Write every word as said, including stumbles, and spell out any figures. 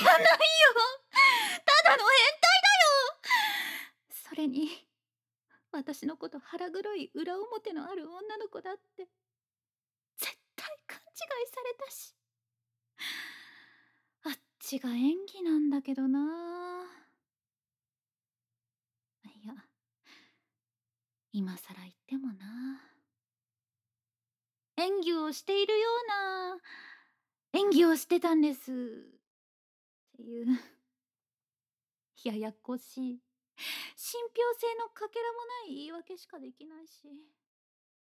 じゃないよ。ただの変態だよ。それに、私のこと腹黒い裏表のある女の子だって絶対勘違いされたし。あっちが演技なんだけどな。いや、今さら言ってもな。演技をしているような演技をしてたんですっていうややこしい信憑性のかけらもない言い訳しかできないし。